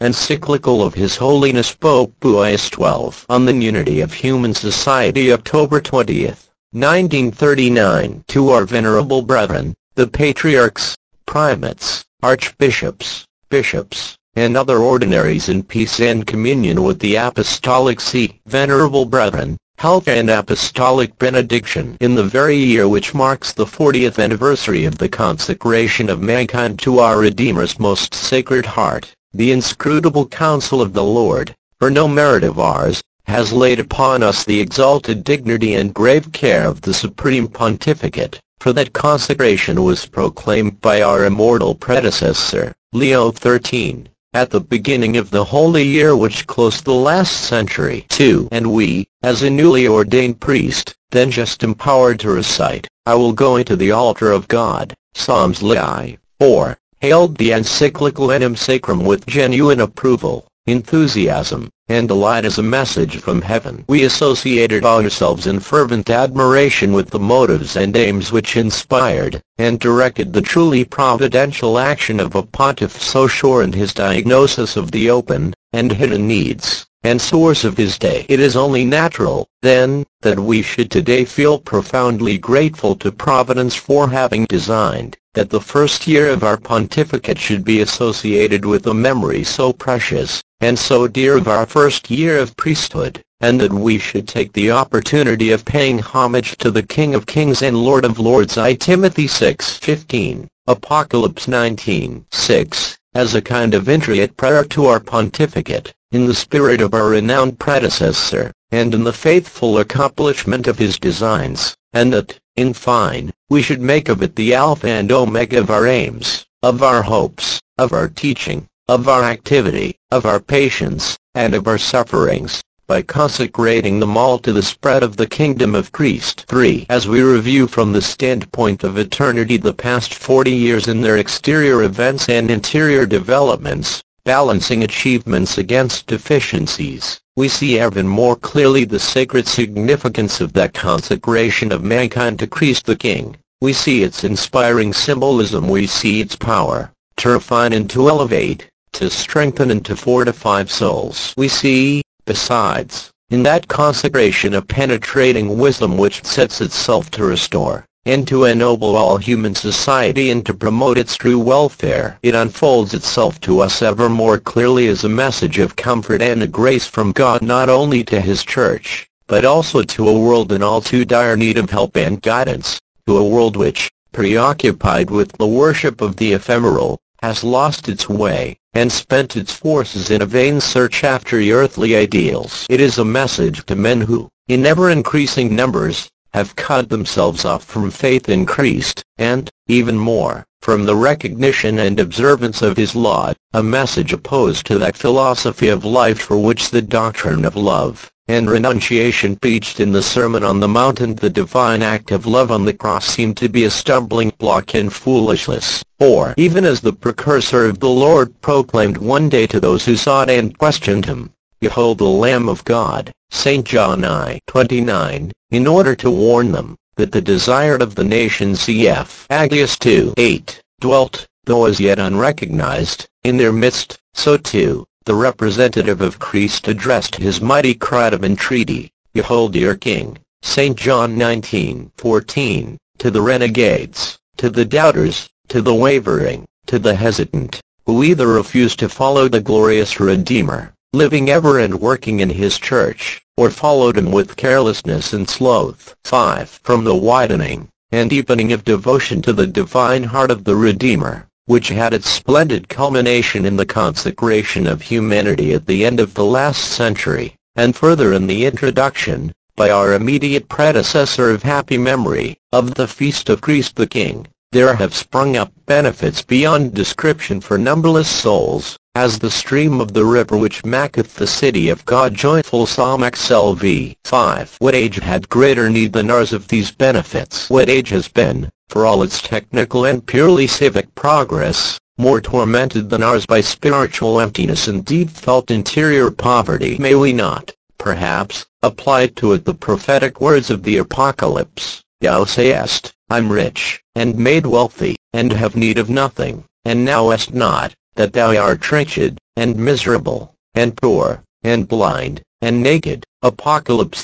encyclical of His Holiness Pope Pius XII on the Unity of Human Society, October 20, 1939. To our venerable brethren, the patriarchs, primates, archbishops, bishops, and other ordinaries in peace and communion with the Apostolic See. Venerable brethren, health and apostolic benediction. In the very year which marks the 40th anniversary of the consecration of mankind to our Redeemer's most sacred heart, the inscrutable counsel of the Lord, for no merit of ours, has laid upon us the exalted dignity and grave care of the Supreme Pontificate, for that consecration was proclaimed by our immortal predecessor, Leo XIII, at the beginning of the holy year which closed the last century too. And we, as a newly ordained priest, then just empowered to recite, "I will go into the altar of God," Psalms Li. 4, hailed the encyclical Enim Sacrum with genuine approval, enthusiasm, and delight as a message from heaven. We associated ourselves in fervent admiration with the motives and aims which inspired and directed the truly providential action of a pontiff so sure in his diagnosis of the open and hidden needs and source of his day. It is only natural, then, that we should today feel profoundly grateful to Providence for having designed that the first year of our pontificate should be associated with a memory so precious and so dear of our first year of priesthood, and that we should take the opportunity of paying homage to the King of Kings and Lord of Lords. I Timothy 6:15, Apocalypse 19:6, as a kind of intricate prayer to our pontificate, in the spirit of our renowned predecessor, and in the faithful accomplishment of his designs, and that, in fine, we should make of it the Alpha and Omega of our aims, of our hopes, of our teaching, of our activity, of our patience, and of our sufferings, by consecrating them all to the spread of the kingdom of Christ. 3. As we review from the standpoint of eternity the past 40 years in their exterior events and interior developments, balancing achievements against deficiencies, we see even more clearly the sacred significance of that consecration of mankind to Christ the King. We see its inspiring symbolism. We see its power to refine and to elevate, to strengthen and to fortify souls. We see, besides, in that consecration a penetrating wisdom which sets itself to restore and to ennoble all human society and to promote its true welfare. It unfolds itself to us ever more clearly as a message of comfort and a grace from God, not only to His Church, but also to a world in all too dire need of help and guidance, to a world which, preoccupied with the worship of the ephemeral, has lost its way, and spent its forces in a vain search after earthly ideals. It is a message to men who, in ever-increasing numbers, have cut themselves off from faith in Christ, and, even more, from the recognition and observance of His law, a message opposed to that philosophy of life for which the doctrine of love and renunciation preached in the Sermon on the Mount and the divine act of love on the cross seemed to be a stumbling block and foolishness. For even as the precursor of the Lord proclaimed one day to those who sought and questioned Him, "Behold the Lamb of God," St. John 9:29, in order to warn them that the desired of the nations cf. Aggeus 2:8, dwelt, though as yet unrecognized, in their midst, so too, the representative of Christ addressed his mighty cry of entreaty, "Behold your King," St. John 19:14, to the renegades, to the doubters, to the wavering, to the hesitant, who either refused to follow the glorious Redeemer, living ever and working in His Church, or followed Him with carelessness and sloth. 5. From the widening and deepening of devotion to the divine heart of the Redeemer, which had its splendid culmination in the consecration of humanity at the end of the last century, and further in the introduction, by our immediate predecessor of happy memory, of the feast of Christ the King, there have sprung up benefits beyond description for numberless souls, as the stream of the river which maketh the city of God joyful. Psalm XLV 5. What age had greater need than ours of these benefits? What age has been, for all its technical and purely civic progress, more tormented than ours by spiritual emptiness and deep-felt interior poverty? May we not, perhaps, apply to it the prophetic words of the Apocalypse? Thou sayest, I'm rich, and made wealthy, and have need of nothing, and knowest not, that thou art wretched, and miserable, and poor, and blind, and naked. Apocalypse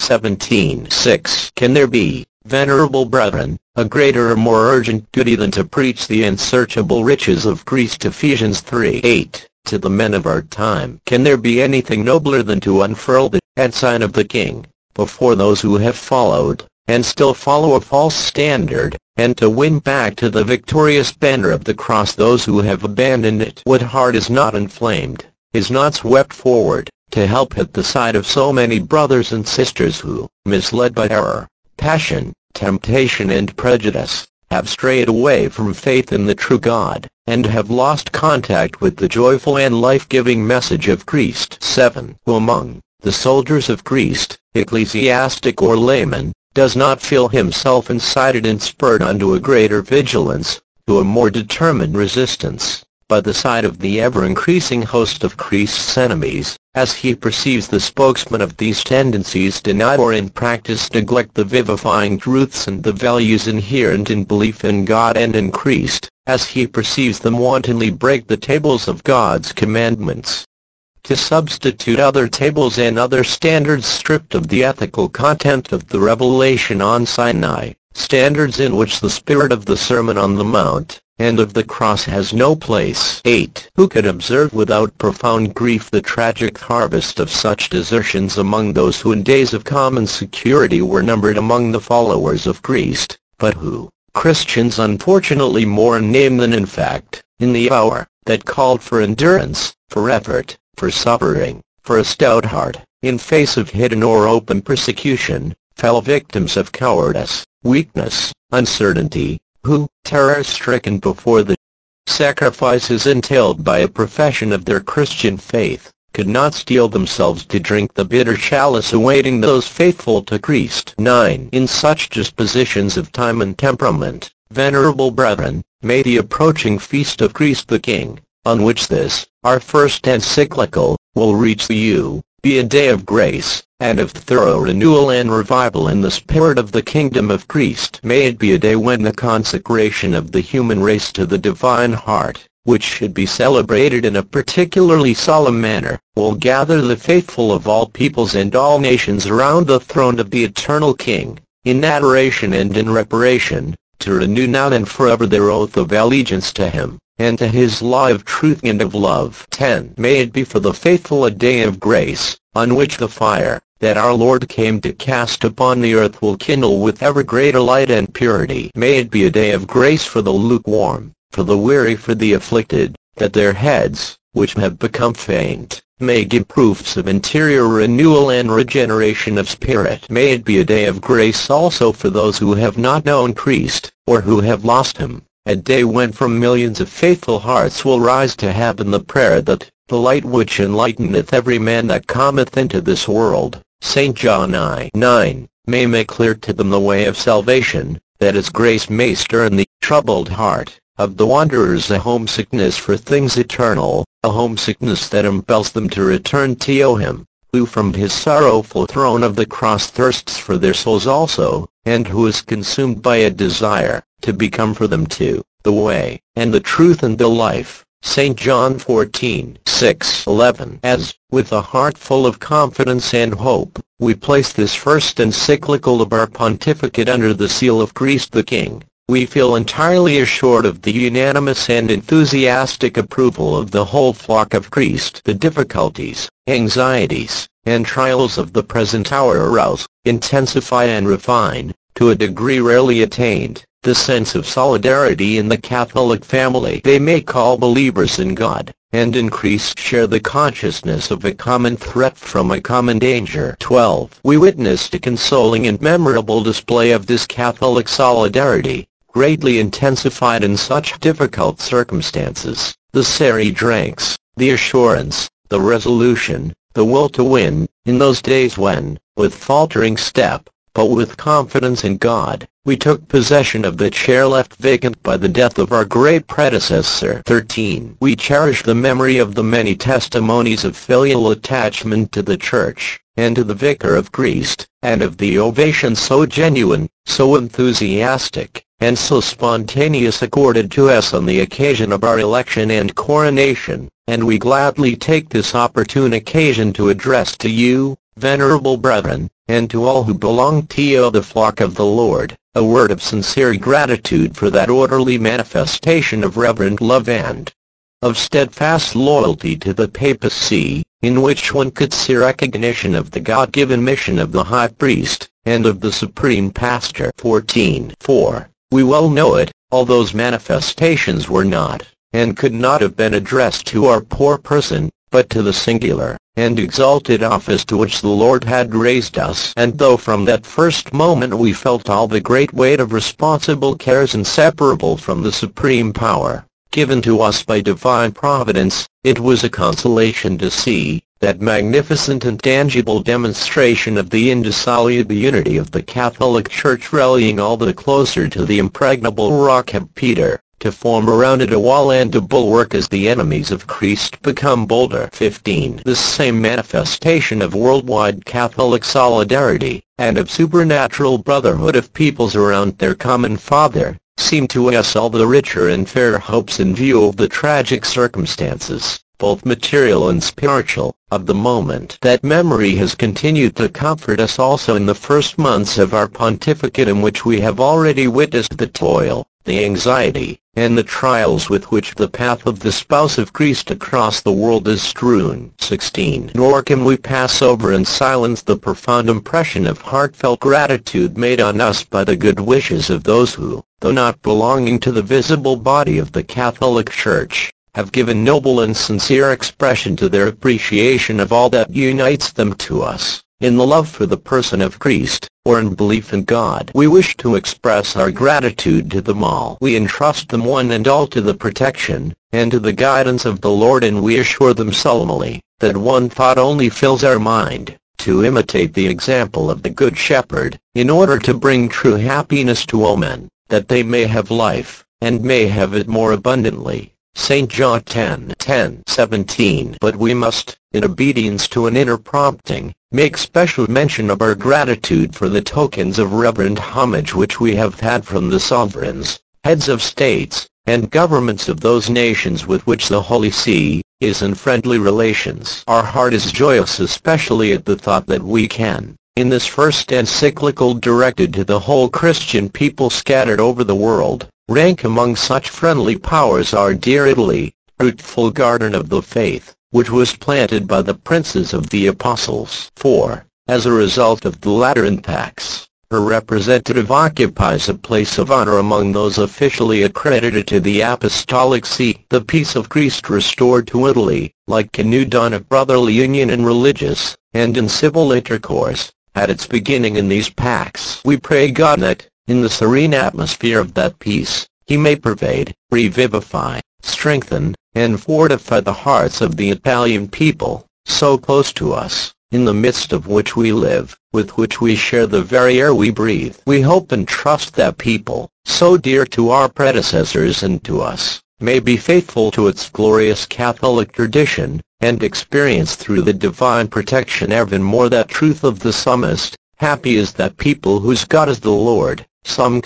3:17-6. Can there be, venerable brethren, a greater or more urgent duty than to preach the unsearchable riches of Christ? Ephesians 3:8. To the men of our time, can there be anything nobler than to unfurl the ensign of the King before those who have followed, and still follow, a false standard, and to win back to the victorious banner of the cross those who have abandoned it? What heart is not inflamed, is not swept forward, to help at the side of so many brothers and sisters who, misled by error, passion, temptation and prejudice, have strayed away from faith in the true God, and have lost contact with the joyful and life-giving message of Christ? 7. Who among the soldiers of Christ, ecclesiastic or layman, does not feel himself incited and spurred unto a greater vigilance, to a more determined resistance, by the side of the ever-increasing host of Christ's enemies, as he perceives the spokesmen of these tendencies deny or in practice neglect the vivifying truths and the values inherent in belief in God and in Christ, as he perceives them wantonly break the tables of God's commandments, to substitute other tables and other standards stripped of the ethical content of the revelation on Sinai, standards in which the spirit of the Sermon on the Mount and of the cross has no place? 8. Who could observe without profound grief the tragic harvest of such desertions among those who in days of common security were numbered among the followers of Christ, but who, Christians unfortunately more in name than in fact, in the hour that called for endurance, for effort, for suffering, for a stout heart, in face of hidden or open persecution, fell victims of cowardice, weakness, uncertainty, who, terror-stricken before the sacrifices entailed by a profession of their Christian faith, could not steel themselves to drink the bitter chalice awaiting those faithful to Christ. 9. In such dispositions of time and temperament, venerable brethren, may the approaching feast of Christ the King, on which this, our first encyclical, will reach you, be a day of grace, and of thorough renewal and revival in the spirit of the kingdom of Christ. May it be a day when the consecration of the human race to the divine heart, which should be celebrated in a particularly solemn manner, will gather the faithful of all peoples and all nations around the throne of the eternal King, in adoration and in reparation, to renew now and forever their oath of allegiance to Him, and to His law of truth and of love. 10. May it be for the faithful a day of grace, on which the fire that our Lord came to cast upon the earth will kindle with ever greater light and purity. May it be a day of grace for the lukewarm, for the weary, for the afflicted, that their heads, which have become faint, may give proofs of interior renewal and regeneration of spirit. May it be a day of grace also for those who have not known Christ, or who have lost Him, a day when from millions of faithful hearts will rise to heaven the prayer that, the light which enlighteneth every man that cometh into this world, St. John I. 9, may make clear to them the way of salvation, that His grace may stir in the troubled heart of the wanderers a homesickness for things eternal, a homesickness that impels them to return to Him, who from His sorrowful throne of the cross thirsts for their souls also, and who is consumed by a desire to become for them too the way, and the truth and the life. St. John 14:6-11. As, with a heart full of confidence and hope, we place this first encyclical of our pontificate under the seal of Christ the King, we feel entirely assured of the unanimous and enthusiastic approval of the whole flock of Christ. The difficulties, anxieties, and trials of the present hour arouse, intensify and refine, to a degree rarely attained, the sense of solidarity in the Catholic family. They make all believers in God and in Christ share the consciousness of a common threat from a common danger. 12. We witnessed a consoling and memorable display of this Catholic solidarity, greatly intensified in such difficult circumstances. The serried ranks, the assurance, the resolution, the will to win, in those days when, with faltering step, but with confidence in God, we took possession of the chair left vacant by the death of our great predecessor. 13. We cherish the memory of the many testimonies of filial attachment to the Church, and to the Vicar of Christ, and of the ovation so genuine, so enthusiastic, and so spontaneous accorded to us on the occasion of our election and coronation, and we gladly take this opportune occasion to address to you, venerable brethren, and to all who belong to the flock of the Lord, a word of sincere gratitude for that orderly manifestation of reverent love and of steadfast loyalty to the papacy, in which one could see recognition of the God-given mission of the high priest, and of the supreme pastor. 14. For we well know it, all those manifestations were not, and could not have been addressed to our poor person, but to the singular and exalted office to which the Lord had raised us. And though from that first moment we felt all the great weight of responsible cares inseparable from the supreme power given to us by divine providence, it was a consolation to see that magnificent and tangible demonstration of the indissoluble unity of the Catholic Church rallying all the closer to the impregnable rock of Peter, to form around it a wall and a bulwark as the enemies of Christ become bolder. 15. This same manifestation of worldwide Catholic solidarity, and of supernatural brotherhood of peoples around their common Father, seemed to us all the richer and fairer hopes in view of the tragic circumstances, both material and spiritual, of the moment. That memory has continued to comfort us also in the first months of our pontificate, in which we have already witnessed the toil, the anxiety, and the trials with which the path of the spouse of Christ across the world is strewn. 16. Nor can we pass over in silence the profound impression of heartfelt gratitude made on us by the good wishes of those who, though not belonging to the visible body of the Catholic Church, have given noble and sincere expression to their appreciation of all that unites them to us, in the love for the person of Christ, or in belief in God. We wish to express our gratitude to them all. We entrust them one and all to the protection, and to the guidance of the Lord, and we assure them solemnly, that one thought only fills our mind, to imitate the example of the Good Shepherd, in order to bring true happiness to all men, that they may have life, and may have it more abundantly. St. John 10:10. 17. But we must, in obedience to an inner prompting, make special mention of our gratitude for the tokens of reverent homage which we have had from the sovereigns, heads of states, and governments of those nations with which the Holy See is in friendly relations. Our heart is joyous especially at the thought that we can, in this first encyclical directed to the whole Christian people scattered over the world, rank among such friendly powers our dear Italy, fruitful garden of the faith, which was planted by the princes of the apostles. For, as a result of the Lateran Pacts, her representative occupies a place of honor among those officially accredited to the Apostolic See. The peace of Christ restored to Italy, like a new dawn of brotherly union in religious, and in civil intercourse, had its beginning in these pacts. We pray God that, in the serene atmosphere of that peace, He may pervade, revivify, strengthen, and fortify the hearts of the Italian people, so close to us, in the midst of which we live, with which we share the very air we breathe. We hope and trust that people, so dear to our predecessors and to us, may be faithful to its glorious Catholic tradition, and experience through the divine protection evermore that truth of the psalmist, happy is that people whose God is the Lord. Psalm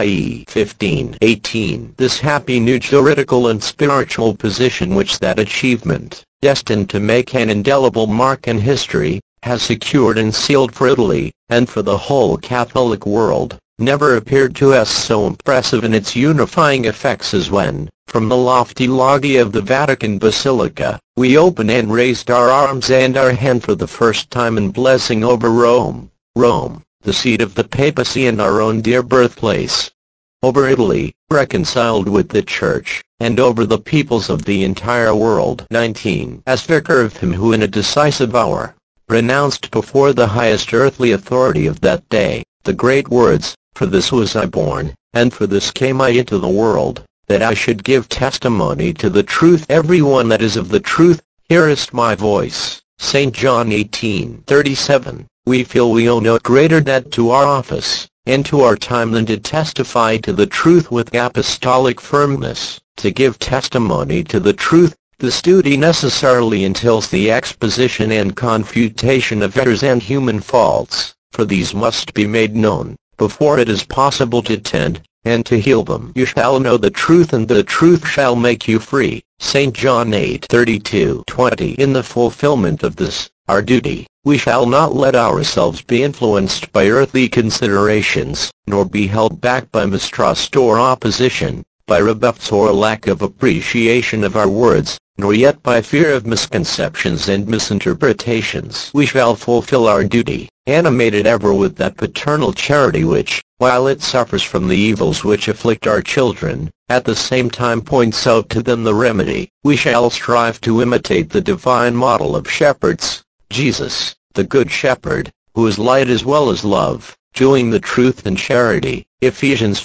15:18. This happy new juridical and spiritual position which that achievement, destined to make an indelible mark in history, has secured and sealed for Italy, and for the whole Catholic world, never appeared to us so impressive in its unifying effects as when, from the lofty loggia of the Vatican Basilica, we opened and raised our arms and our hand for the first time in blessing over Rome, the seat of the papacy and our own dear birthplace, over Italy, reconciled with the Church, and over the peoples of the entire world. 19. As vicar of Him who in a decisive hour, pronounced before the highest earthly authority of that day, the great words, "For this was I born, and for this came I into the world, that I should give testimony to the truth. Everyone that is of the truth, heareth my voice." St. John 18:37. we feel we owe no greater debt to our office and to our time than to testify to the truth with apostolic firmness. To give testimony to the truth, this duty necessarily entails the exposition and confutation of errors and human faults, for these must be made known, before it is possible to tend and to heal them. You shall know the truth, and the truth shall make you free. St. John 8:32-20. In the fulfillment of this, our duty, we shall not let ourselves be influenced by earthly considerations, nor be held back by mistrust or opposition, by rebuffs or lack of appreciation of our words, nor yet by fear of misconceptions and misinterpretations. We shall fulfill our duty, animated ever with that paternal charity which, while it suffers from the evils which afflict our children, at the same time points out to them the remedy. We shall strive to imitate the divine model of shepherds, Jesus, the Good Shepherd, who is light as well as love, doing the truth and charity. Ephesians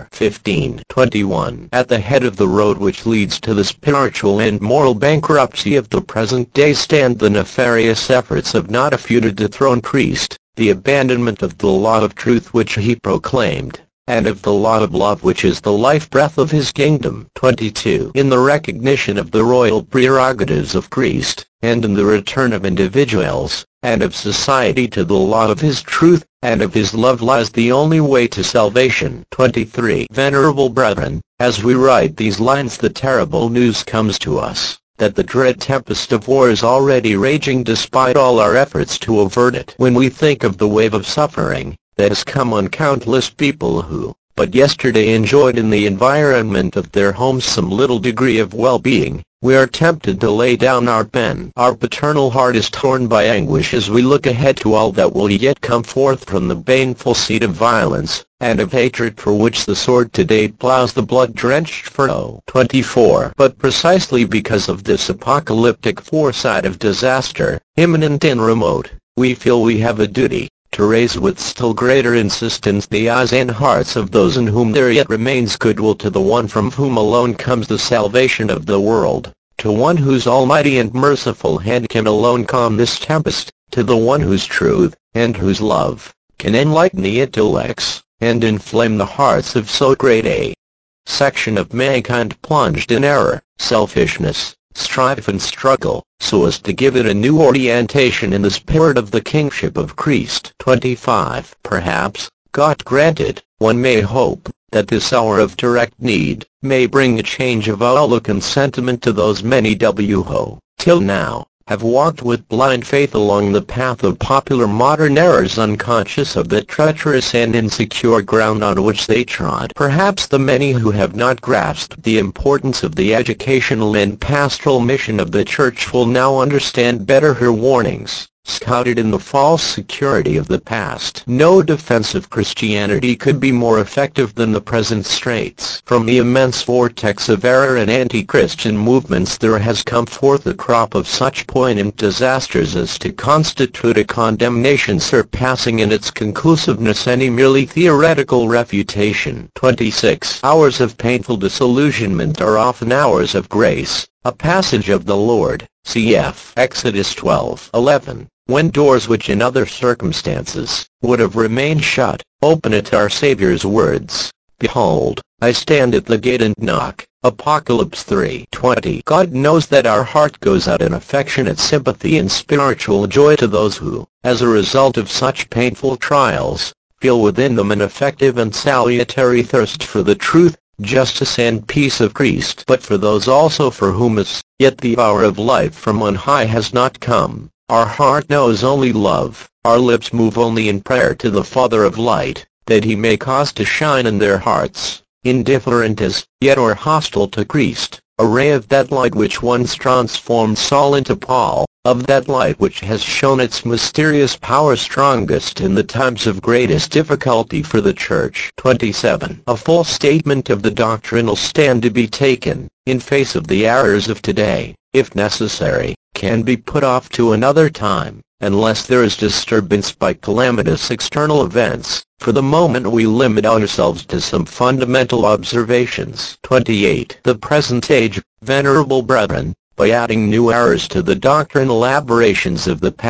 4:15-21. At the head of the road which leads to the spiritual and moral bankruptcy of the present day stand the nefarious efforts of not a few to dethrone Christ, the abandonment of the law of truth which he proclaimed, and of the law of love which is the life-breath of his kingdom. 22. In the recognition of the royal prerogatives of Christ, and in the return of individuals, and of society to the law of his truth, and of his love lies the only way to salvation. 23. Venerable brethren, as we write these lines the terrible news comes to us, that the dread tempest of war is already raging despite all our efforts to avert it. When we think of the wave of suffering that has come on countless people who, but yesterday enjoyed in the environment of their homes some little degree of well-being, we are tempted to lay down our pen. Our paternal heart is torn by anguish as we look ahead to all that will yet come forth from the baneful seed of violence, and of hatred for which the sword today plows the blood-drenched furrow. 24. But precisely because of this apocalyptic foresight of disaster, imminent and remote, we feel we have a duty to raise with still greater insistence the eyes and hearts of those in whom there yet remains goodwill to the one from whom alone comes the salvation of the world, to one whose almighty and merciful hand can alone calm this tempest, to the one whose truth, and whose love, can enlighten the intellects, and inflame the hearts of so great a section of mankind plunged in error, selfishness, strife and struggle, so as to give it a new orientation in the spirit of the kingship of Christ. 25. Perhaps, God granted, one may hope, that this hour of direct need may bring a change of outlook and sentiment to those many who, till now, have walked with blind faith along the path of popular modern errors, unconscious of the treacherous and insecure ground on which they trod. Perhaps the many who have not grasped the importance of the educational and pastoral mission of the Church will now understand better her warnings, scouted in the false security of the past. No defense of Christianity could be more effective than the present straits. From the immense vortex of error and anti-Christian movements there has come forth a crop of such poignant disasters as to constitute a condemnation surpassing in its conclusiveness any merely theoretical refutation. 26. Hours of painful disillusionment are often hours of grace. A passage of the Lord, cf. Exodus 12:11. When doors which in other circumstances would have remained shut, open at our Savior's words, "Behold, I stand at the gate and knock." Apocalypse 3:20. God knows that our heart goes out in affectionate sympathy and spiritual joy to those who, as a result of such painful trials, feel within them an effective and salutary thirst for the truth, justice and peace of Christ. But for those also for whom as yet the hour of life from on high has not come, our heart knows only love, our lips move only in prayer to the Father of light, that he may cause to shine in their hearts, indifferent as yet or hostile to Christ, a ray of that light which once transformed Saul into Paul, of that light which has shown its mysterious power strongest in the times of greatest difficulty for the Church. 27. A full statement of the doctrinal stand to be taken, in face of the errors of today, if necessary, can be put off to another time, unless there is disturbance by calamitous external events. For the moment we limit ourselves to some fundamental observations. 28. The present age, venerable brethren, by adding new errors to the doctrinal aberrations of the past,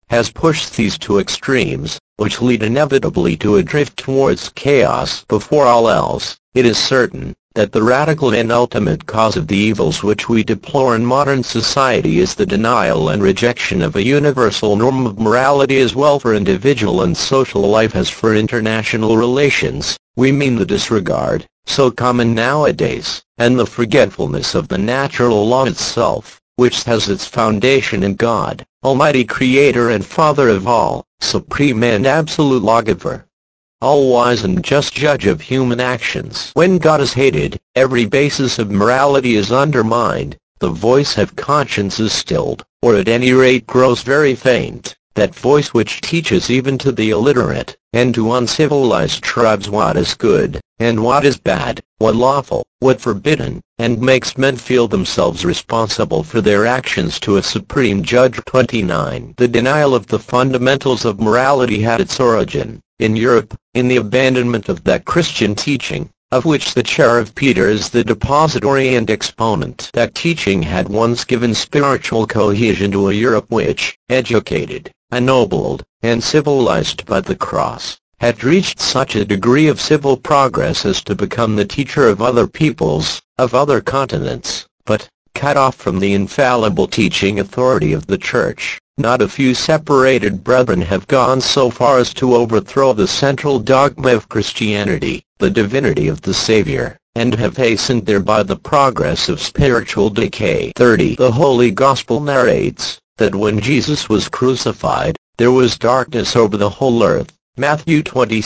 has pushed these to extremes, which lead inevitably to a drift towards chaos. Before all else, it is certain that the radical and ultimate cause of the evils which we deplore in modern society is the denial and rejection of a universal norm of morality as well for individual and social life as for international relations. We mean the disregard, so common nowadays, and the forgetfulness of the natural law itself, which has its foundation in God, Almighty Creator and Father of all, supreme and absolute lawgiver, all-wise and just judge of human actions. When God is hated, every basis of morality is undermined, the voice of conscience is stilled, or at any rate grows very faint, that voice which teaches even to the illiterate, and to uncivilized tribes what is good, and what is bad, what lawful, what forbidden, and makes men feel themselves responsible for their actions to a supreme judge. 29. The denial of the fundamentals of morality had its origin, in Europe, in the abandonment of that Christian teaching, of which the chair of Peter is the depository and exponent. That teaching had once given spiritual cohesion to a Europe which, educated, ennobled, and civilized by the cross, had reached such a degree of civil progress as to become the teacher of other peoples, of other continents, but, cut off from the infallible teaching authority of the Church, not a few separated brethren have gone so far as to overthrow the central dogma of Christianity, the divinity of the Savior, and have hastened thereby the progress of spiritual decay. 30. The Holy Gospel narrates that when Jesus was crucified, there was darkness over the whole earth. Matthew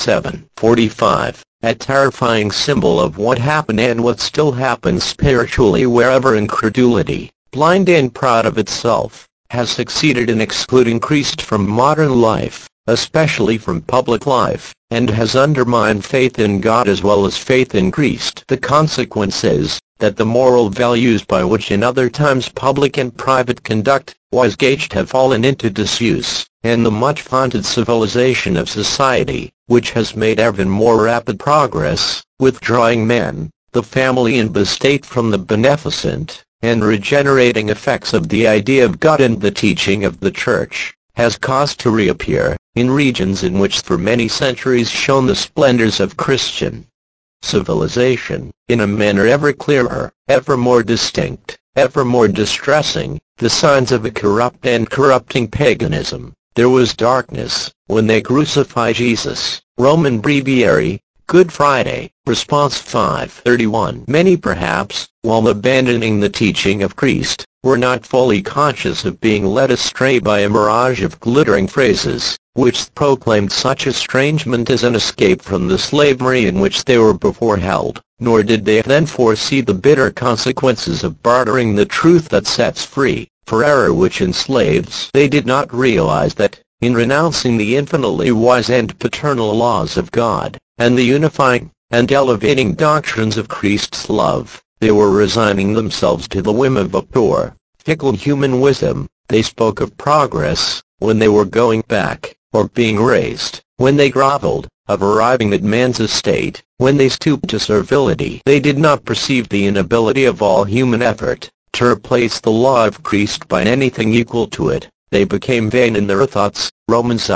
27:45, a terrifying symbol of what happened and what still happens spiritually wherever incredulity, blind and proud of itself, has succeeded in excluding Christ from modern life, especially from public life, and has undermined faith in God as well as faith in Christ. The consequence is that the moral values by which in other times public and private conduct was gauged have fallen into disuse, and the much-vaunted civilization of society, which has made ever more rapid progress, withdrawing man, the family and the state from the beneficent and regenerating effects of the idea of God and the teaching of the Church, has caused to reappear, in regions in which for many centuries shone the splendors of Christian civilization, in a manner ever clearer, ever more distinct, ever more distressing, the signs of a corrupt and corrupting paganism. There was darkness when they crucified Jesus. Roman Breviary, Good Friday, Response 531. Many perhaps, while abandoning the teaching of Christ, were not fully conscious of being led astray by a mirage of glittering phrases, which proclaimed such estrangement as an escape from the slavery in which they were before held, nor did they then foresee the bitter consequences of bartering the truth that sets free, for error which enslaves. They did not realize that, in renouncing the infinitely wise and paternal laws of God, and the unifying and elevating doctrines of Christ's love, they were resigning themselves to the whim of a poor, fickle human wisdom. They spoke of progress, when they were going back, or being raised, when they groveled, of arriving at man's estate, when they stooped to servility. They did not perceive the inability of all human effort to replace the law of Christ by anything equal to it. They became vain in their thoughts. Romans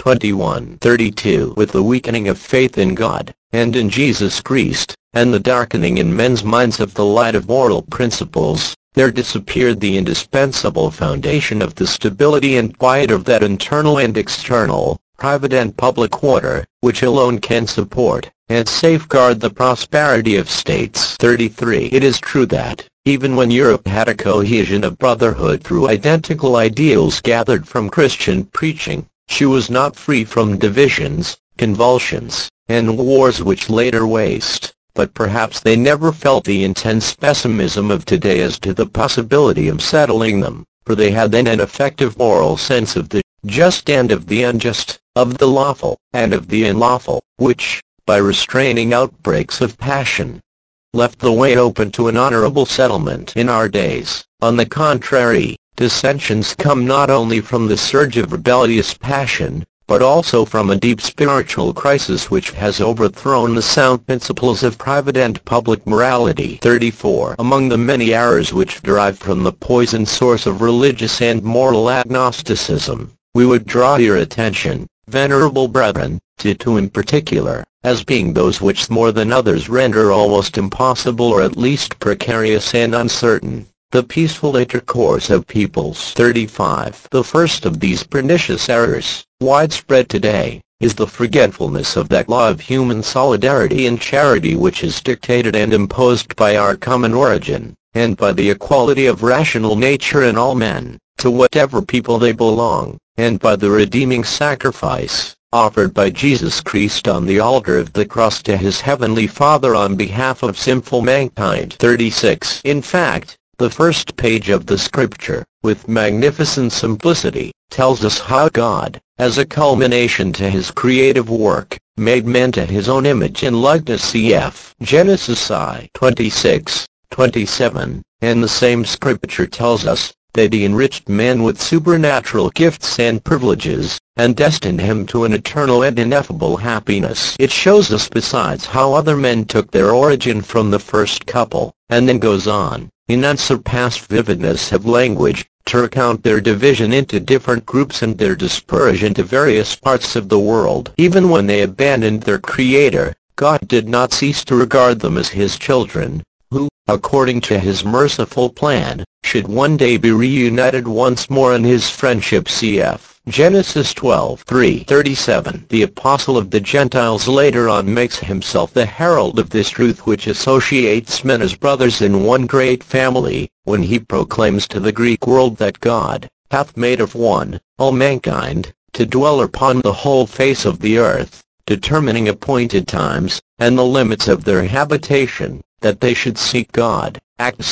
21:32. With the weakening of faith in God, and in Jesus Christ, and the darkening in men's minds of the light of moral principles, there disappeared the indispensable foundation of the stability and quiet of that internal and external, private and public order, which alone can support and safeguard the prosperity of states. 33. It is true that, even when Europe had a cohesion of brotherhood through identical ideals gathered from Christian preaching, she was not free from divisions, convulsions, and wars which laid her waste, but perhaps they never felt the intense pessimism of today as to the possibility of settling them, for they had then an effective moral sense of the just and of the unjust, of the lawful and of the unlawful, which, by restraining outbreaks of passion, left the way open to an honorable settlement. In our days, on the contrary, dissensions come not only from the surge of rebellious passion, but also from a deep spiritual crisis which has overthrown the sound principles of private and public morality. 34. Among the many errors which derive from the poisoned source of religious and moral agnosticism, we would draw your attention, venerable brethren, to two in particular, as being those which more than others render almost impossible or at least precarious and uncertain the peaceful intercourse of peoples. 35. The first of these pernicious errors, widespread today, is the forgetfulness of that law of human solidarity and charity which is dictated and imposed by our common origin, and by the equality of rational nature in all men, to whatever people they belong, and by the redeeming sacrifice offered by Jesus Christ on the altar of the cross to his heavenly Father on behalf of sinful mankind. 36. In fact, the first page of the Scripture, with magnificent simplicity, tells us how God, as a culmination to his creative work, made man to his own image and likeness. Cf. Genesis 26:27, and the same Scripture tells us that he enriched man with supernatural gifts and privileges, and destined him to an eternal and ineffable happiness. It shows us besides how other men took their origin from the first couple, and then goes on, in unsurpassed vividness of language, to recount their division into different groups and their dispersion to various parts of the world. Even when they abandoned their Creator, God did not cease to regard them as his children, who, according to his merciful plan, should one day be reunited once more in his friendship. Cf. Genesis 12:37. The Apostle of the Gentiles later on makes himself the herald of this truth which associates men as brothers in one great family, when he proclaims to the Greek world that God hath made of one all mankind, to dwell upon the whole face of the earth, determining appointed times, and the limits of their habitation, that they should seek God. Acts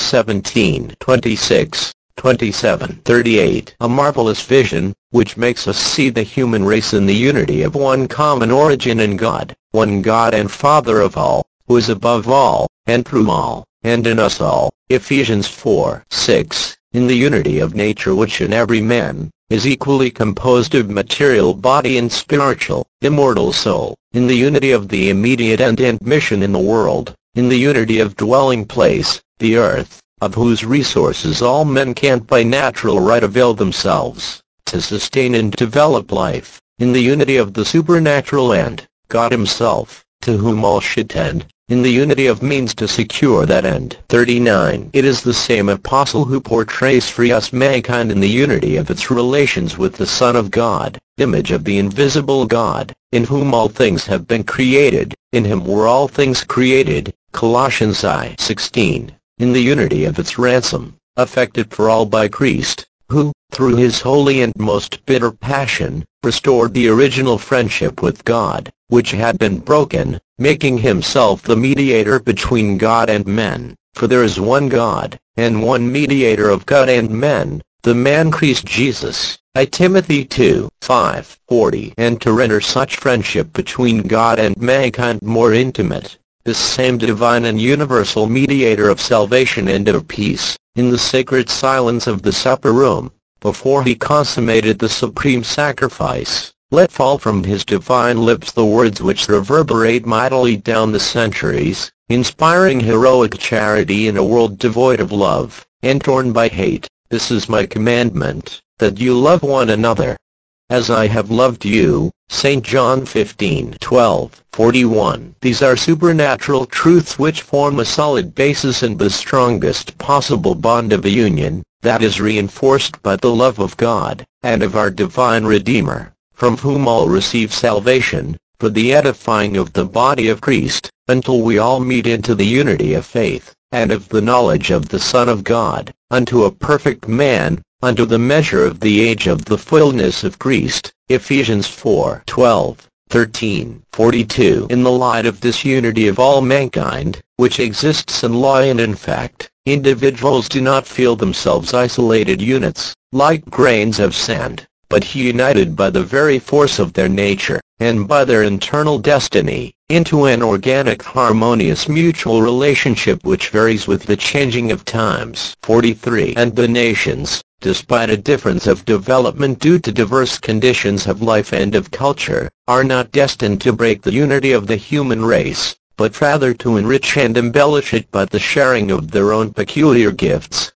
17:26, 27, 38. A marvelous vision, which makes us see the human race in the unity of one common origin in God, one God and Father of all, who is above all, and through all, and in us all. Ephesians 4:6. In the unity of nature which in every man is equally composed of material body and spiritual, immortal soul, in the unity of the immediate end and mission in the world, in the unity of dwelling place, the earth, of whose resources all men can't by natural right avail themselves, to sustain and develop life, in the unity of the supernatural end, God himself, to whom all should tend, in the unity of means to secure that end. 39. It is the same apostle who portrays for us mankind in the unity of its relations with the Son of God, image of the invisible God, in whom all things have been created, in him were all things created, Colossians 1:16, in the unity of its ransom, effected for all by Christ, who, through his holy and most bitter passion, restored the original friendship with God, which had been broken, making himself the mediator between God and men. For there is one God, and one mediator of God and men, the man Christ Jesus. I Timothy 2:5-40. And to render such friendship between God and mankind more intimate, this same divine and universal mediator of salvation and of peace, in the sacred silence of the supper room, before he consummated the supreme sacrifice, let fall from his divine lips the words which reverberate mightily down the centuries, inspiring heroic charity in a world devoid of love, and torn by hate. This is my commandment, that you love one another, as I have loved you. St. John 15:12-41. These are supernatural truths which form a solid basis and the strongest possible bond of a union, that is reinforced by the love of God, and of our divine Redeemer, from whom all receive salvation, for the edifying of the body of Christ, until we all meet into the unity of faith, and of the knowledge of the Son of God, unto a perfect man, unto the measure of the age of the fullness of Christ. Ephesians 4:12-13-42. In the light of this unity of all mankind, which exists in law and in fact, individuals do not feel themselves isolated units, like grains of sand, but united by the very force of their nature, and by their internal destiny, into an organic harmonious mutual relationship which varies with the changing of times. 43. And the nations, despite a difference of development due to diverse conditions of life and of culture, are not destined to break the unity of the human race, but rather to enrich and embellish it by the sharing of their own peculiar gifts,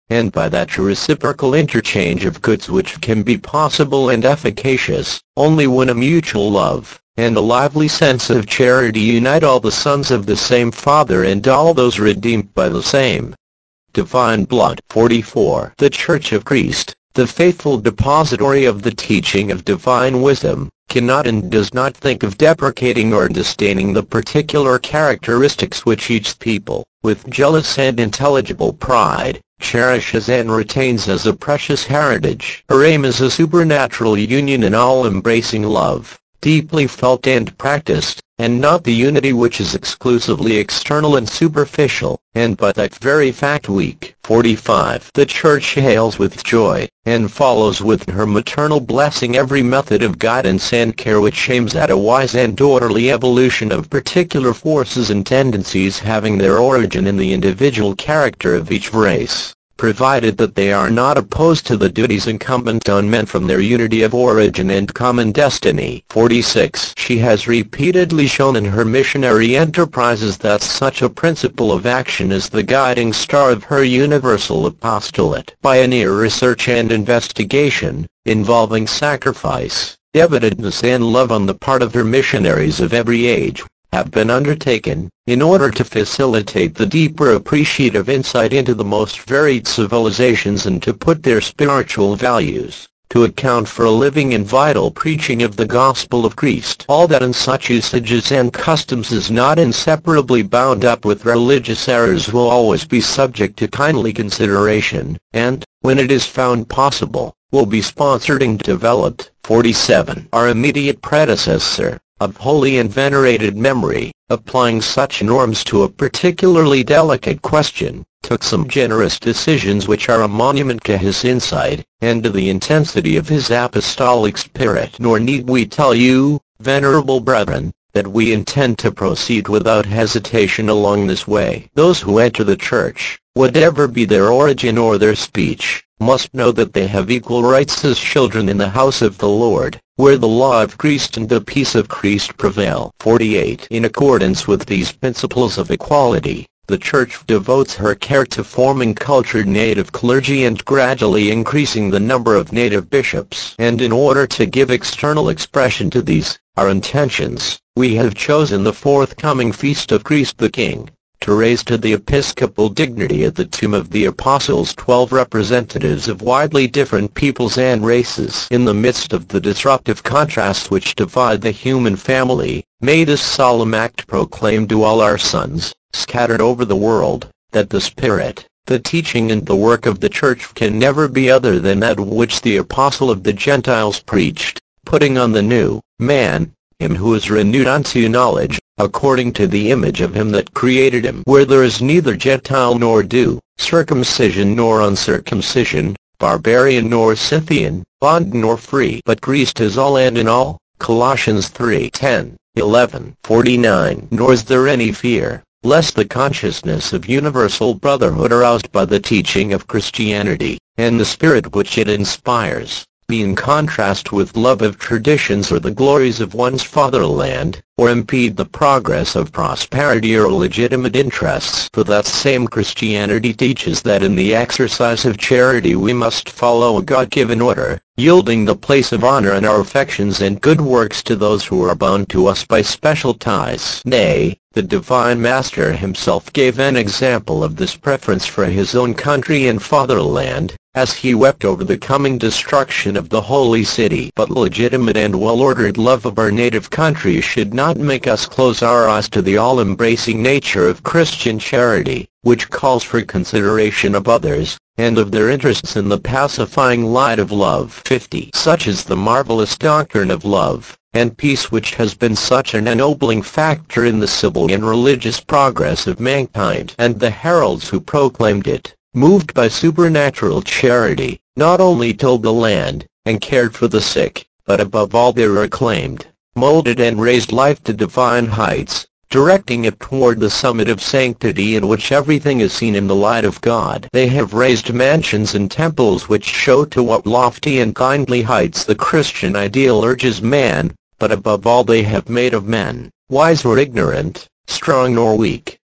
and by that reciprocal interchange of goods which can be possible and efficacious only when a mutual love and a lively sense of charity unite all the sons of the same Father and all those redeemed by the same divine blood. 44. The Church of Christ, the faithful depository of the teaching of divine wisdom, cannot and does not think of deprecating or disdaining the particular characteristics which each people, with jealous and intelligible pride, cherishes and retains as a precious heritage. Her aim is a supernatural union in all-embracing love, deeply felt and practiced, and not the unity which is exclusively external and superficial, and by that very fact weak. 45. The Church hails with joy, and follows with her maternal blessing every method of guidance and care which aims at a wise and orderly evolution of particular forces and tendencies having their origin in the individual character of each race, provided that they are not opposed to the duties incumbent on men from their unity of origin and common destiny. 46. She has repeatedly shown in her missionary enterprises that such a principle of action is the guiding star of her universal apostolate. Pioneer research and investigation, involving sacrifice, devotedness and love on the part of her missionaries of every age, have been undertaken, in order to facilitate the deeper appreciative insight into the most varied civilizations and to put their spiritual values to account for a living and vital preaching of the gospel of Christ. All that in such usages and customs is not inseparably bound up with religious errors will always be subject to kindly consideration, and, when it is found possible, will be sponsored and developed. 47. Our immediate predecessor, of holy and venerated memory, applying such norms to a particularly delicate question, took some generous decisions which are a monument to his insight, and to the intensity of his apostolic spirit. Nor need we tell you, venerable brethren, that we intend to proceed without hesitation along this way. Those who enter the Church, whatever be their origin or their speech, must know that they have equal rights as children in the house of the Lord, where the law of Christ and the peace of Christ prevail. 48. In accordance with these principles of equality, the Church devotes her care to forming cultured native clergy and gradually increasing the number of native bishops. And in order to give external expression to these, our intentions, we have chosen the forthcoming feast of Christ the King, to raise to the episcopal dignity at the tomb of the Apostles 12 representatives of widely different peoples and races. In the midst of the disruptive contrasts which divide the human family, may this solemn act proclaim to all our sons, scattered over the world, that the spirit, the teaching and the work of the Church can never be other than that which the Apostle of the Gentiles preached, putting on the new man, him who is renewed unto knowledge, according to the image of him that created him, where there is neither Gentile nor Jew, circumcision nor uncircumcision, barbarian nor Scythian, bond nor free, but Christ is all and in all. Colossians 3:10, 11. 49. Nor is there any fear, lest the consciousness of universal brotherhood aroused by the teaching of Christianity, and the spirit which it inspires, be in contrast with love of traditions or the glories of one's fatherland, or impede the progress of prosperity or legitimate interests. For that same Christianity teaches that in the exercise of charity we must follow a God-given order, yielding the place of honor in our affections and good works to those who are bound to us by special ties. Nay, the Divine Master himself gave an example of this preference for his own country and fatherland, as he wept over the coming destruction of the holy city. But legitimate and well-ordered love of our native country should not make us close our eyes to the all-embracing nature of Christian charity, which calls for consideration of others, and of their interests in the pacifying light of love. 50. Such is the marvelous doctrine of love and peace which has been such an ennobling factor in the civil and religious progress of mankind. And the heralds who proclaimed it, moved by supernatural charity, not only tilled the land, and cared for the sick, but above all they reclaimed, molded and raised life to divine heights, directing it toward the summit of sanctity in which everything is seen in the light of God. They have raised mansions and temples which show to what lofty and kindly heights the Christian ideal urges man, but above all they have made of men, wise or ignorant, strong or weak,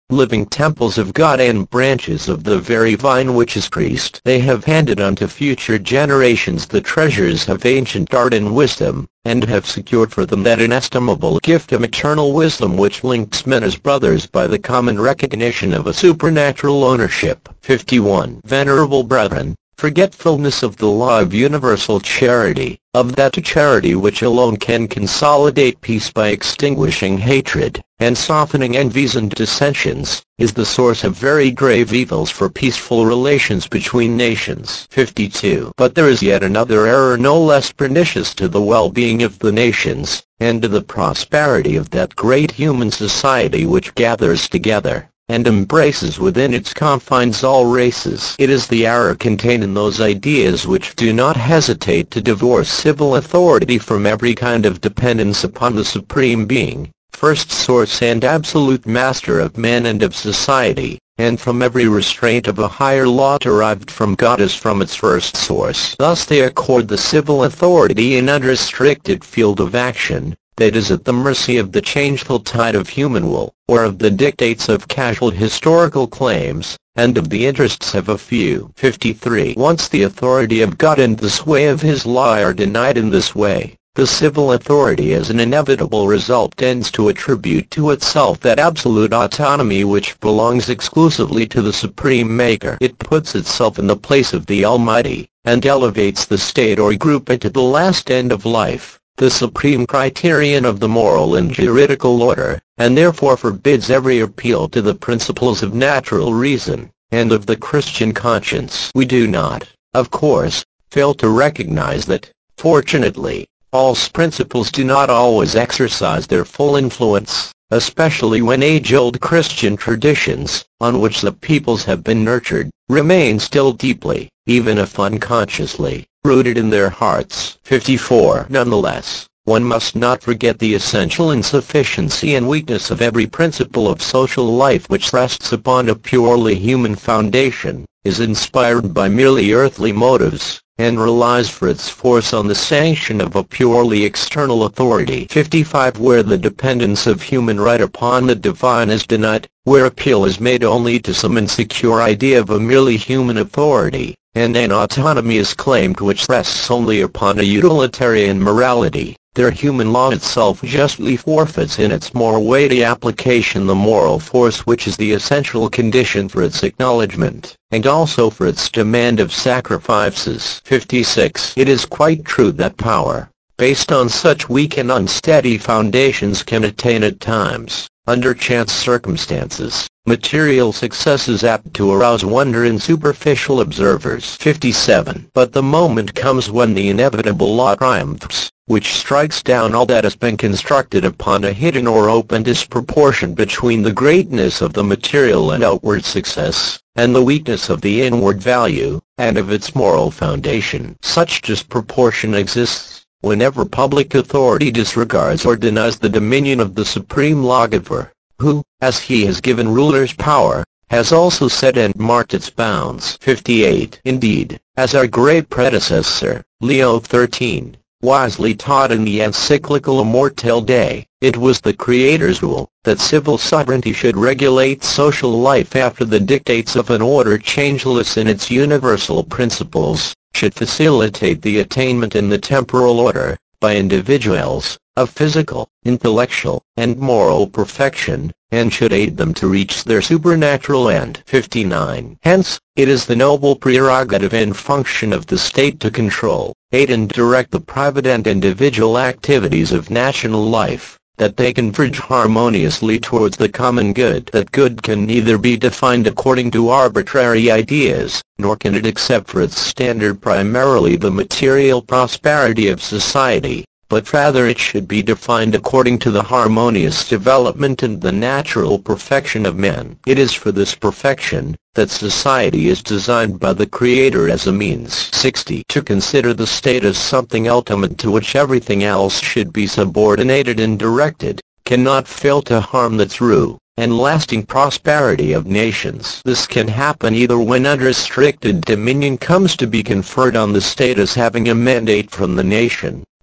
living temples of God and branches of the very vine which is Christ. They have handed unto future generations the treasures of ancient art and wisdom, and have secured for them that inestimable gift of eternal wisdom which links men as brothers by the common recognition of a supernatural ownership. 51. Venerable brethren, forgetfulness of the law of universal charity, of that charity which alone can consolidate peace by extinguishing hatred, and softening envies and dissensions, is the source of very grave evils for peaceful relations between nations. 52. But there is yet another error no less pernicious to the well-being of the nations, and to the prosperity of that great human society which gathers together and embraces within its confines all races. It is the error contained in those ideas which do not hesitate to divorce civil authority from every kind of dependence upon the Supreme Being, first source and absolute master of men and of society, and from every restraint of a higher law derived from God as from its first source. Thus they accord the civil authority an unrestricted field of action, that is at the mercy of the changeful tide of human will, or of the dictates of casual historical claims, and of the interests of a few. 53. Once the authority of God and the sway of His law are denied in this way, the civil authority as an inevitable result tends to attribute to itself that absolute autonomy which belongs exclusively to the Supreme Maker. It puts itself in the place of the Almighty, and elevates the state or group into the last end of life, the supreme criterion of the moral and juridical order, and therefore forbids every appeal to the principles of natural reason, and of the Christian conscience. We do not, of course, fail to recognize that, fortunately, false principles do not always exercise their full influence, especially when age-old Christian traditions, on which the peoples have been nurtured, remain still deeply, even if unconsciously, rooted in their hearts. 54. Nonetheless, one must not forget the essential insufficiency and weakness of every principle of social life which rests upon a purely human foundation, is inspired by merely earthly motives, and relies for its force on the sanction of a purely external authority. 55. Where the dependence of human right upon the divine is denied, where appeal is made only to some insecure idea of a merely human authority, and an autonomy is claimed which rests only upon a utilitarian morality, their human law itself justly forfeits in its more weighty application the moral force which is the essential condition for its acknowledgment, and also for its demand of sacrifices. 56. It is quite true that power, based on such weak and unsteady foundations, can attain at times, under chance circumstances, material successes apt to arouse wonder in superficial observers. 57. But the moment comes when the inevitable law triumphs, which strikes down all that has been constructed upon a hidden or open disproportion between the greatness of the material and outward success, and the weakness of the inward value, and of its moral foundation. Such disproportion exists whenever public authority disregards or denies the dominion of the supreme lawgiver, who, as he has given rulers power, has also set and marked its bounds. 58. Indeed, as our great predecessor, Leo XIII, wisely taught in the encyclical Immortale Dei, it was the Creator's rule that civil sovereignty should regulate social life after the dictates of an order changeless in its universal principles, should facilitate the attainment in the temporal order, by individuals, of physical, intellectual, and moral perfection, and should aid them to reach their supernatural end. 59. Hence, it is the noble prerogative and function of the state to control, aid and direct the private and individual activities of national life, that they converge harmoniously towards the common good. That good can neither be defined according to arbitrary ideas, nor can it accept for its standard primarily the material prosperity of society, but rather it should be defined according to the harmonious development and the natural perfection of men. It is for this perfection that society is designed by the Creator as a means. 60. To consider the state as something ultimate to which everything else should be subordinated and directed, cannot fail to harm the true and lasting prosperity of nations. This can happen either when unrestricted dominion comes to be conferred on the state as having a mandate from the nation,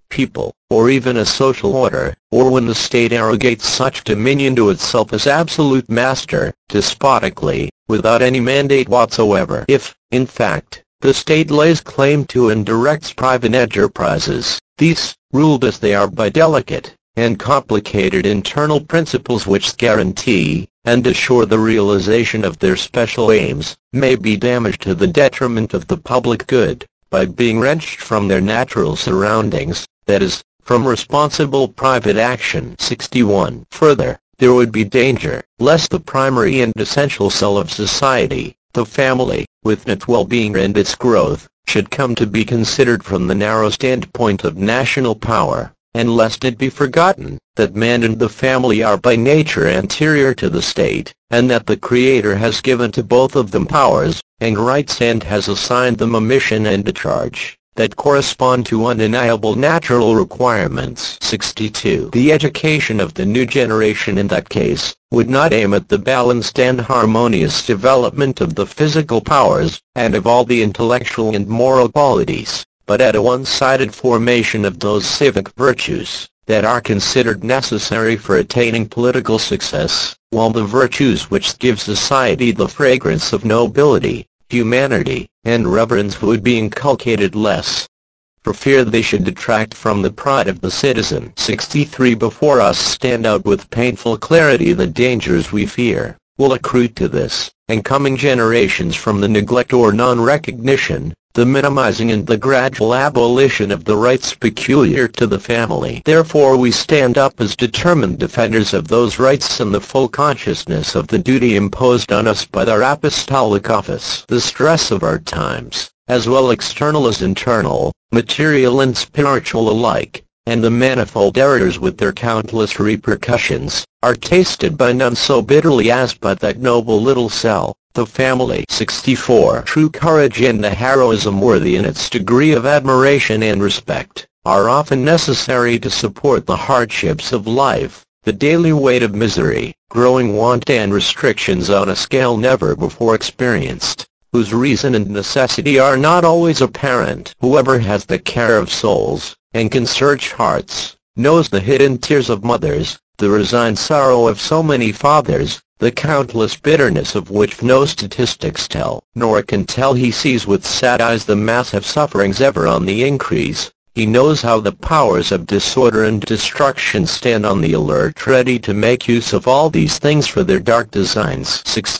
people, or even a social order, or when the state arrogates such dominion to itself as absolute master, despotically, without any mandate whatsoever. If, in fact, the state lays claim to and directs private enterprises, these, ruled as they are by delicate and complicated internal principles which guarantee and assure the realization of their special aims, may be damaged to the detriment of the public good, by being wrenched from their natural surroundings, that is, from responsible private action. 61. Further, there would be danger, lest the primary and essential cell of society, the family, with its well-being and its growth, should come to be considered from the narrow standpoint of national power, and lest it be forgotten that man and the family are by nature anterior to the state, and that the Creator has given to both of them powers and rights and has assigned them a mission and a charge that correspond to undeniable natural requirements. 62. The education of the new generation in that case would not aim at the balanced and harmonious development of the physical powers and of all the intellectual and moral qualities, but at a one-sided formation of those civic virtues that are considered necessary for attaining political success, while the virtues which give society the fragrance of nobility, humanity, and reverence would be inculcated less, for fear they should detract from the pride of the citizen. 63. Before us stand out with painful clarity the dangers we fear will accrue to this and coming generations from the neglect or non-recognition, the minimizing and the gradual abolition of the rights peculiar to the family. Therefore we stand up as determined defenders of those rights in the full consciousness of the duty imposed on us by our apostolic office. The stress of our times, as well external as internal, material and spiritual alike, and the manifold errors with their countless repercussions, are tasted by none so bitterly as by that noble little cell, the family. 64. True courage and a heroism worthy in its degree of admiration and respect, are often necessary to support the hardships of life, the daily weight of misery, growing want and restrictions on a scale never before experienced, whose reason and necessity are not always apparent. Whoever has the care of souls, and can search hearts, knows the hidden tears of mothers, the resigned sorrow of so many fathers, the countless bitterness of which no statistics tell, nor can tell. He sees with sad eyes the mass of sufferings ever on the increase. He knows how the powers of disorder and destruction stand on the alert, ready to make use of all these things for their dark designs.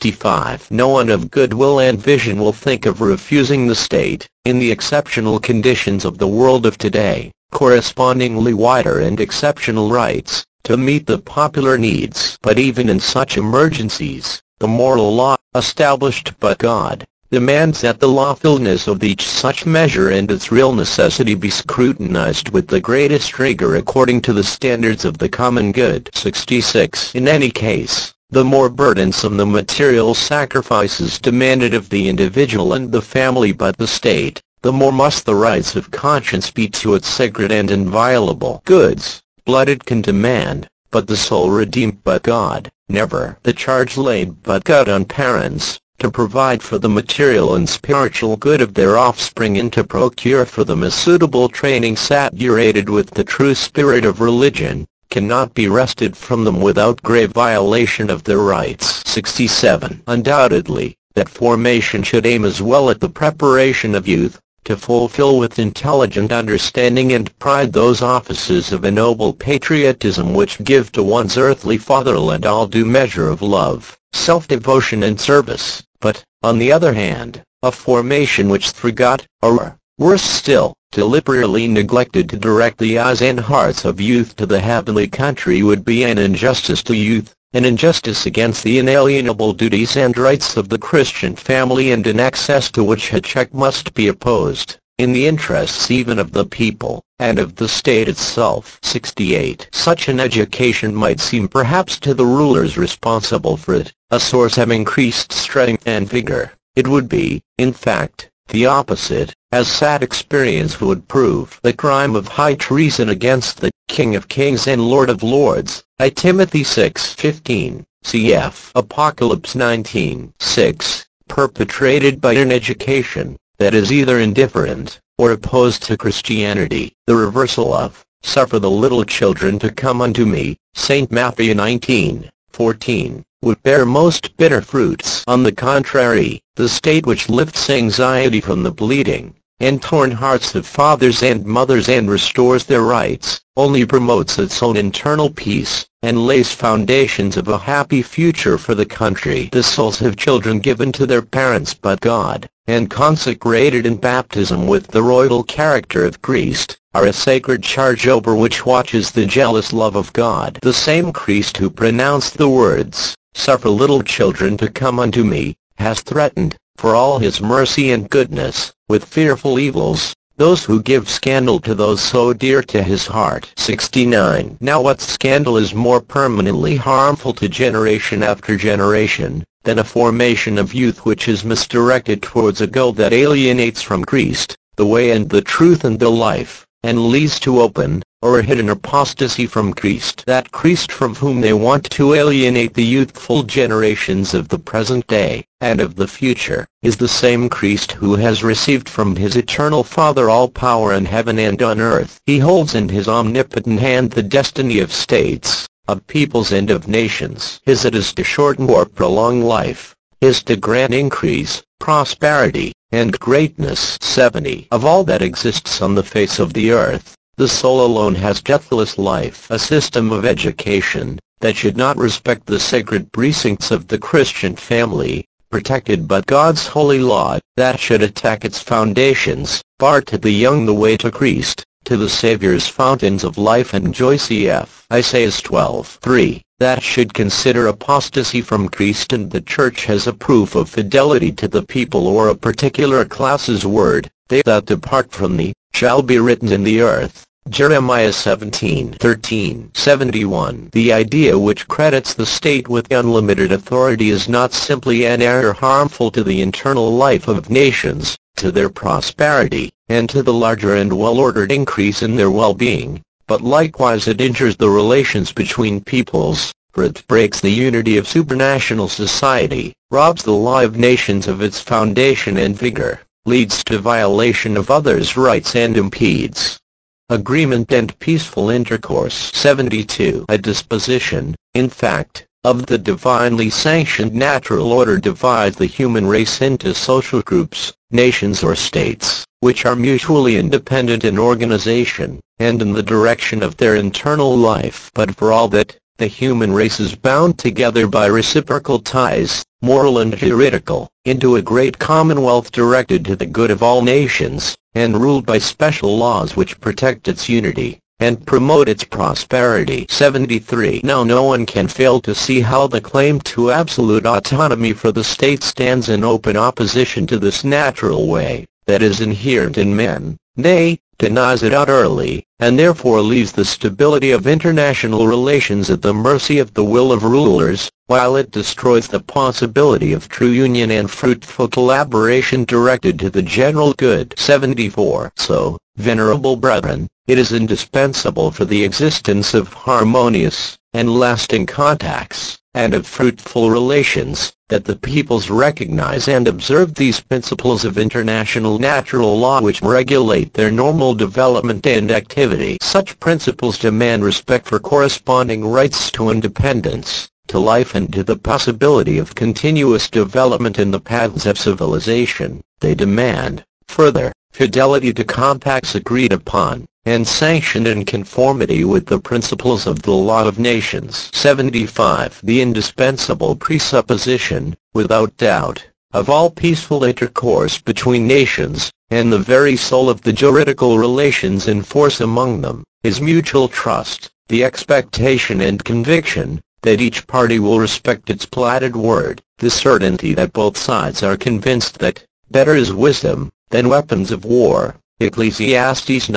65. No one of good will and vision will think of refusing the state, in the exceptional conditions of the world of today, correspondingly wider and exceptional rights, to meet the popular needs. But even in such emergencies, the moral law, established by God, demands that the lawfulness of each such measure and its real necessity be scrutinized with the greatest rigor according to the standards of the common good. 66. In any case, the more burdensome the material sacrifices demanded of the individual and the family by the state, the more must the rights of conscience be to its sacred and inviolable goods. Blood it can demand, but the soul redeemed by God, never. The charge laid by God on parents, to provide for the material and spiritual good of their offspring and to procure for them a suitable training saturated with the true spirit of religion, cannot be wrested from them without grave violation of their rights. 67. Undoubtedly, that formation should aim as well at the preparation of youth, to fulfill with intelligent understanding and pride those offices of a noble patriotism which give to one's earthly fatherland all due measure of love, self-devotion and service, but, on the other hand, a formation which forgot, or, worse still, deliberately neglected to direct the eyes and hearts of youth to the heavenly country would be an injustice to youth, an injustice against the inalienable duties and rights of the Christian family, and in excess to which a check must be opposed, in the interests even of the people, and of the state itself. 68. Such an education might seem perhaps to the rulers responsible for it, a source of increased strength and vigor. It would be, in fact, the opposite, as sad experience would prove. The crime of high treason against the King of Kings and Lord of Lords, I Timothy 6:15, cf. Apocalypse 19:6, perpetrated by an education that is either indifferent, or opposed to Christianity. The reversal of, "Suffer the little children to come unto me," St. Matthew 19:14, would bear most bitter fruits. On the contrary, the state which lifts anxiety from the bleeding and torn hearts of fathers and mothers and restores their rights, only promotes its own internal peace, and lays foundations of a happy future for the country. The souls of children given to their parents by God, and consecrated in baptism with the royal character of Christ, are a sacred charge over which watches the jealous love of God. The same Christ who pronounced the words, "Suffer little children to come unto me," has threatened, for all his mercy and goodness, with fearful evils, those who give scandal to those so dear to his heart. 69. Now what scandal is more permanently harmful to generation after generation, than a formation of youth which is misdirected towards a goal that alienates from Christ, the way and the truth and the life, and leads to open, or hidden apostasy from Christ? That Christ from whom they want to alienate the youthful generations of the present day, and of the future, is the same Christ who has received from his eternal Father all power in heaven and on earth. He holds in his omnipotent hand the destiny of states, of peoples and of nations. His it is to shorten or prolong life, his to grant increase, prosperity, and greatness. 70. Of all that exists on the face of the earth, the soul alone has deathless life. A system of education that should not respect the sacred precincts of the Christian family, protected by God's holy law, that should attack its foundations, bar to the young the way to Christ, to the Savior's fountains of life and joy. Cf. Isaiah 12:3. That should consider apostasy from Christ and the Church as a proof of fidelity to the people or a particular class's word. "They that depart from thee shall be written in the earth." Jeremiah 17:13. 71. The idea which credits the state with unlimited authority is not simply an error harmful to the internal life of nations, to their prosperity, and to the larger and well-ordered increase in their well-being, but likewise it injures the relations between peoples, for it breaks the unity of supranational society, robs the law of nations of its foundation and vigor, leads to violation of others' rights and impedes agreement and peaceful intercourse. 72. A disposition, in fact, of the divinely sanctioned natural order divides the human race into social groups, nations or states, which are mutually independent in organization, and in the direction of their internal life. But for all that, the human race is bound together by reciprocal ties, moral and juridical, into a great commonwealth directed to the good of all nations, and ruled by special laws which protect its unity and promote its prosperity. 73. Now no one can fail to see how the claim to absolute autonomy for the state stands in open opposition to this natural way that is inherent in men, nay, denies it utterly, and therefore leaves the stability of international relations at the mercy of the will of rulers, while it destroys the possibility of true union and fruitful collaboration directed to the general good. 74. So, venerable brethren, it is indispensable for the existence of harmonious and lasting contacts, and of fruitful relations, that the peoples recognize and observe these principles of international natural law which regulate their normal development and activity. Such principles demand respect for corresponding rights to independence, to life and to the possibility of continuous development in the paths of civilization. They demand, further, fidelity to compacts agreed upon, and sanctioned in conformity with the principles of the law of nations. 75. The indispensable presupposition, without doubt, of all peaceful intercourse between nations, and the very soul of the juridical relations in force among them, is mutual trust, the expectation and conviction that each party will respect its plighted word, the certainty that both sides are convinced that better is wisdom than weapons of war. Ecclesiastes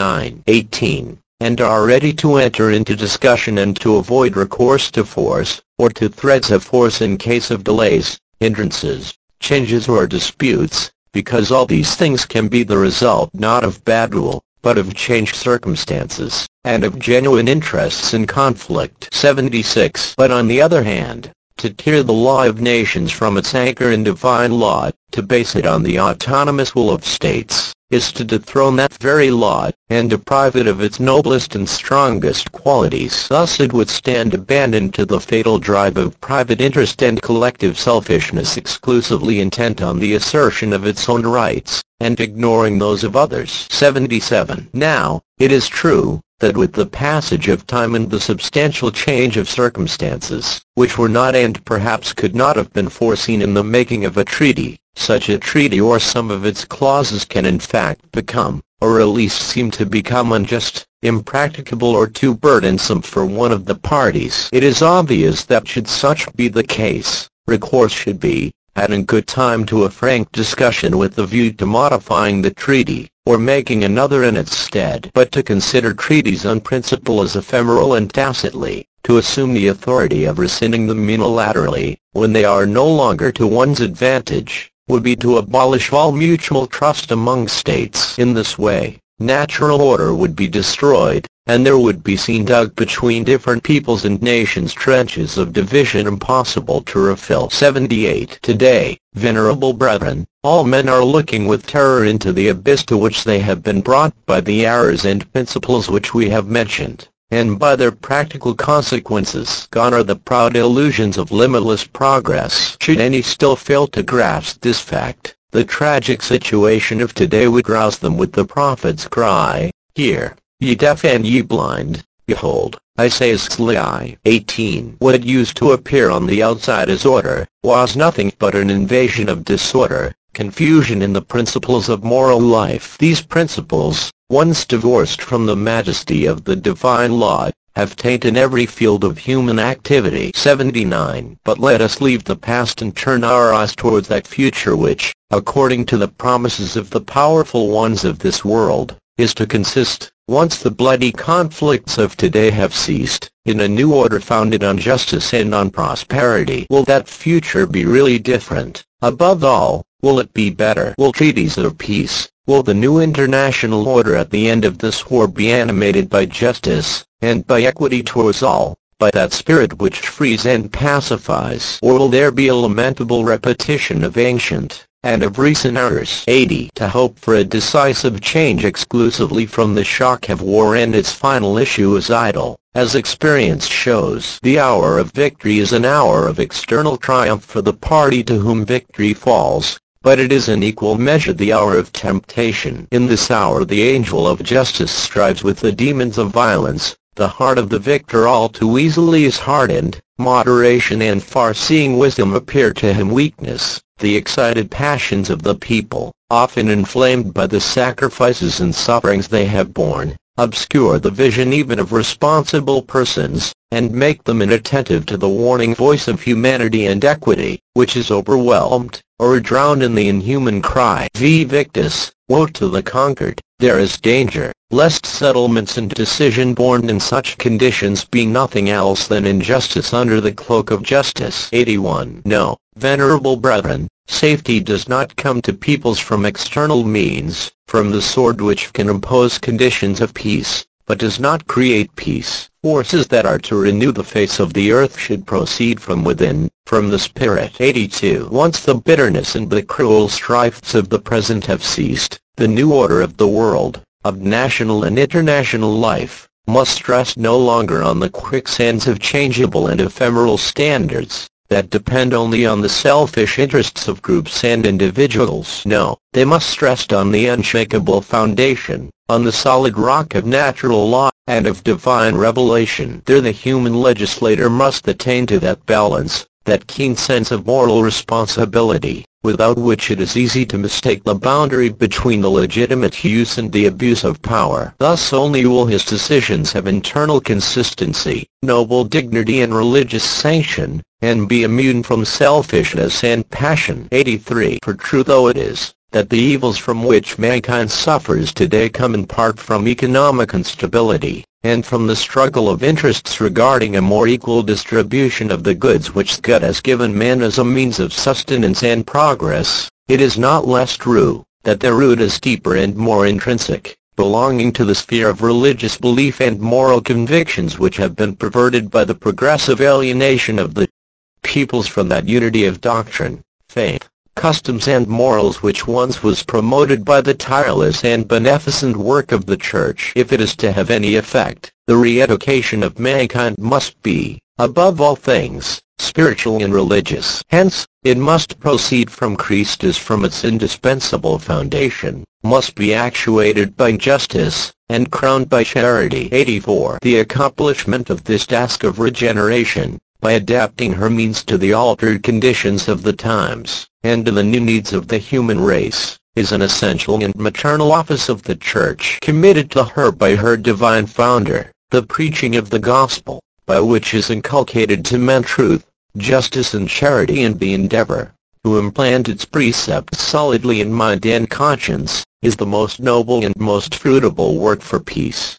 9:18, and are ready to enter into discussion and to avoid recourse to force, or to threats of force in case of delays, hindrances, changes or disputes, because all these things can be the result not of bad rule, but of changed circumstances, and of genuine interests in conflict. 76. But on the other hand, To tear the law of nations from its anchor in divine law, to base it on the autonomous will of states, is to dethrone that very law, and deprive it of its noblest and strongest qualities. Thus it would stand abandoned to the fatal drive of private interest and collective selfishness, exclusively intent on the assertion of its own rights, and ignoring those of others. 77. Now, it is true that with the passage of time and the substantial change of circumstances, which were not and perhaps could not have been foreseen in the making of a treaty, such a treaty or some of its clauses can in fact become, or at least seem to become, unjust, impracticable, or too burdensome for one of the parties. It is obvious that should such be the case, recourse should be had in good time to a frank discussion with the view to modifying the treaty, or making another in its stead. But to consider treaties on principle as ephemeral and tacitly, to assume the authority of rescinding them unilaterally, when they are no longer to one's advantage, would be to abolish all mutual trust among states. In this way, natural order would be destroyed, and there would be seen dug between different peoples and nations trenches of division impossible to refill. 78. Today, venerable brethren, all men are looking with terror into the abyss to which they have been brought by the errors and principles which we have mentioned, and by their practical consequences. Gone are the proud illusions of limitless progress. Should any still fail to grasp this fact, the tragic situation of today would rouse them with the prophet's cry, "Hear, ye deaf and ye blind, behold, I say Isaiah 18. What used to appear on the outside as order, was nothing but an invasion of disorder, confusion in the principles of moral life. These principles, once divorced from the majesty of the divine law, have tainted every field of human activity. 79. But let us leave the past and turn our eyes towards that future which, according to the promises of the powerful ones of this world, is to consist, once the bloody conflicts of today have ceased, in a new order founded on justice and on prosperity. Will that future be really different? Above all, will it be better? Will treaties of peace, will the new international order at the end of this war be animated by justice, and by equity towards all, by that spirit which frees and pacifies? Or will there be a lamentable repetition of ancient and of recent errors? 80. To hope for a decisive change exclusively from the shock of war and its final issue is idle. As experience shows, the hour of victory is an hour of external triumph for the party to whom victory falls, but it is in equal measure the hour of temptation. In this hour the angel of justice strives with the demons of violence. The heart of the victor all too easily is hardened, moderation and far-seeing wisdom appear to him weakness. The excited passions of the people, often inflamed by the sacrifices and sufferings they have borne, obscure the vision even of responsible persons, and make them inattentive to the warning voice of humanity and equity, which is overwhelmed, or drowned in the inhuman cry, "Vi victis," woe to the conquered. There is danger, lest settlements and decision born in such conditions be nothing else than injustice under the cloak of justice. 81. No, venerable brethren, safety does not come to peoples from external means, from the sword which can impose conditions of peace, but does not create peace. Forces that are to renew the face of the earth should proceed from within, from the spirit. 82. Once the bitterness and the cruel strifes of the present have ceased, the new order of the world, of national and international life, must rest no longer on the quicksands of changeable and ephemeral standards that depend only on the selfish interests of groups and individuals. No, they must rest on the unshakable foundation, on the solid rock of natural law, and of divine revelation. There the human legislator must attain to that balance, that keen sense of moral responsibility, without which it is easy to mistake the boundary between the legitimate use and the abuse of power. Thus only will his decisions have internal consistency, noble dignity and religious sanction, and be immune from selfishness and passion. 83. For true though it is, that the evils from which mankind suffers today come in part from economic instability, and from the struggle of interests regarding a more equal distribution of the goods which God has given man as a means of sustenance and progress, it is not less true that their root is deeper and more intrinsic, belonging to the sphere of religious belief and moral convictions which have been perverted by the progressive alienation of the peoples from that unity of doctrine, faith, customs and morals which once was promoted by the tireless and beneficent work of the Church. If it is to have any effect, the re-education of mankind must be, above all things, spiritual and religious. Hence, it must proceed from Christ as from its indispensable foundation, must be actuated by justice, and crowned by charity. 84. The accomplishment of this task of regeneration, by adapting her means to the altered conditions of the times, and to the new needs of the human race, is an essential and maternal office of the Church committed to her by her divine founder, the preaching of the gospel, by which is inculcated to men truth, justice and charity, and the endeavor to implant its precepts solidly in mind and conscience, is the most noble and most fruitful work for peace.